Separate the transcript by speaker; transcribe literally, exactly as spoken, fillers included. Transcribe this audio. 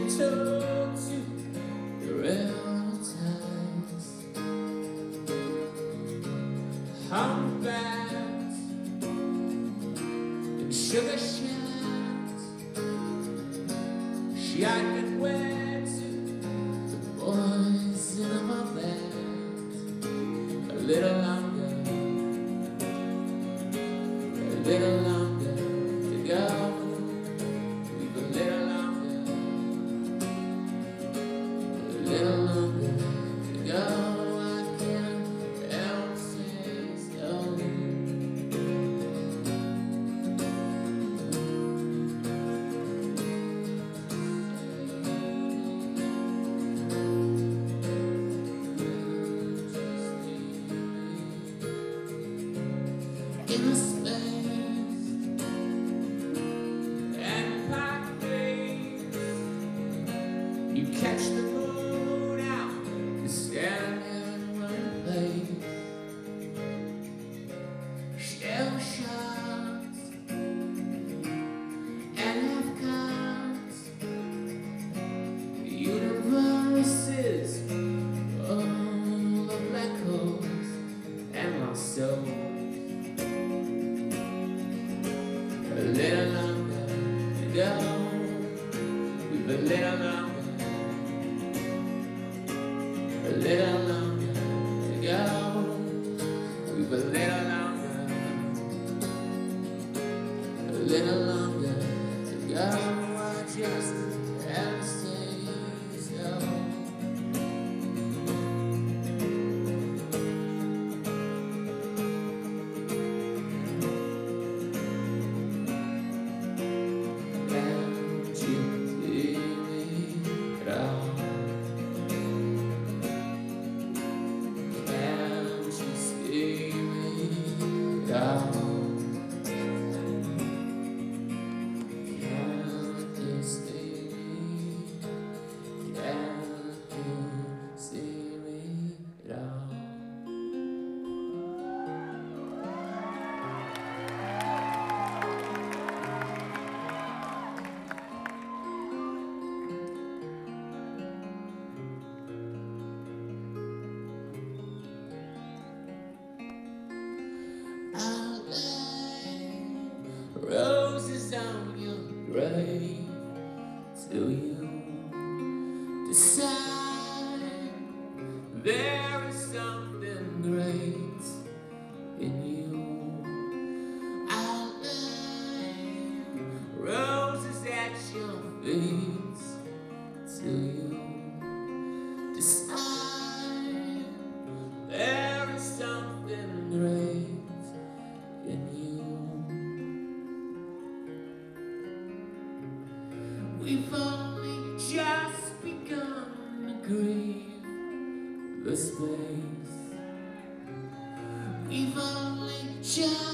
Speaker 1: told to the relatives, humpbacks and sugar shacks. She had been wed to the boys in my band. A little longer, a little longer to go. We've a little longer, a little longer to go. I can't help say so. In the space and pathways, you catch the moon out, you stand in one place. Shell shots and half-cuts, universes full of black holes and lost souls. A little longer to go. We've a little longer, a little longer to go. We've a little longer, a little longer to go. I just have to say so. Roses on your grave till you decide there is something great in you. I'll lay roses at your feet till you decide there is something great in you. We've only just begun to grieve the space. We've only just